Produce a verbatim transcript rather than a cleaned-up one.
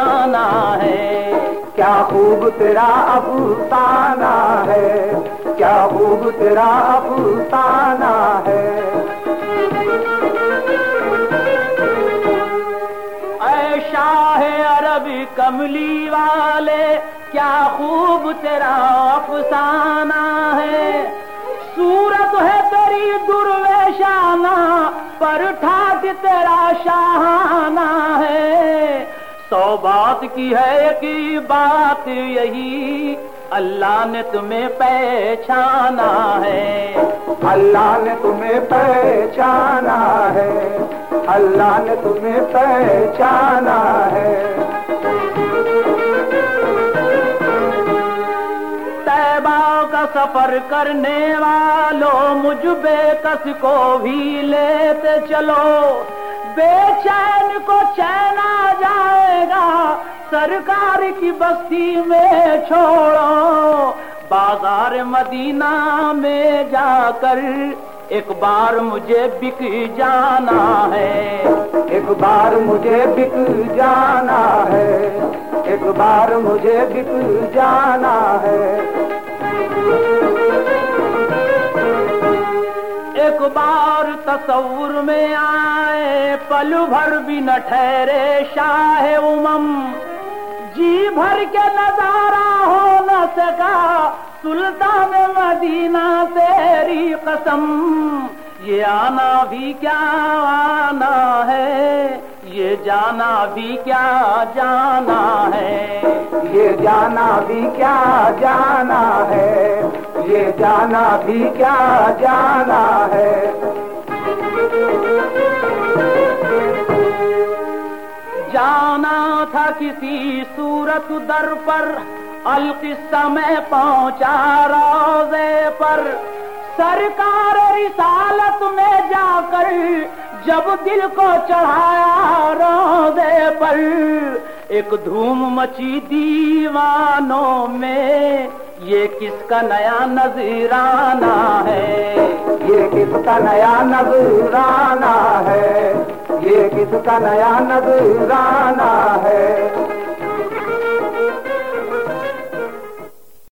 افسانہ ہے، کیا خوب تیرا افسانہ ہے، کیا خوب تیرا افسانہ ہے۔ اے شاہ عرب کملی والے کیا خوب تیرا افسانہ ہے، صورت ہے تیری درویشانہ پر ٹھاٹ تیرا شاہانہ ہے، سو بات کی ہے ایک بات یہی اللہ نے تمہیں پہچانا ہے، اللہ نے تمہیں پہچانا ہے، اللہ نے تمہیں پہچانا ہے۔ طیبہ کا سفر کرنے والوں مجھ بے کس کو بھی لیتے چلو، بے چین کو چین آ جائے گا سرکار کی بستی میں چھوڑو، بازار مدینہ میں جا کر ایک بار مجھے بک جانا ہے، ایک بار مجھے بک جانا ہے، ایک بار مجھے بک جانا ہے۔ ایک بار تصور میں آئے پل بھر بھی نہ ٹھہرے شاہ امم، جی بھر کے نظارہ ہو نہ سکا سلطان مدینہ تیری قسم، یہ آنا بھی کیا آنا ہے، یہ جانا بھی کیا جانا ہے، یہ جانا بھی کیا جانا ہے، یہ جانا بھی کیا جانا ہے۔ جانا تھا کسی صورت در پر القصہ میں پہنچا روضے پر، سرکار رسالت میں جا کر جب دل کو چڑھایا روضے پر، ایک دھوم مچی دیوانوں میں یہ کس کا نیا نذرانہ ہے، یہ کس کا نیا نذرانہ ہے، یہ کس کا نیا نذرانہ ہے۔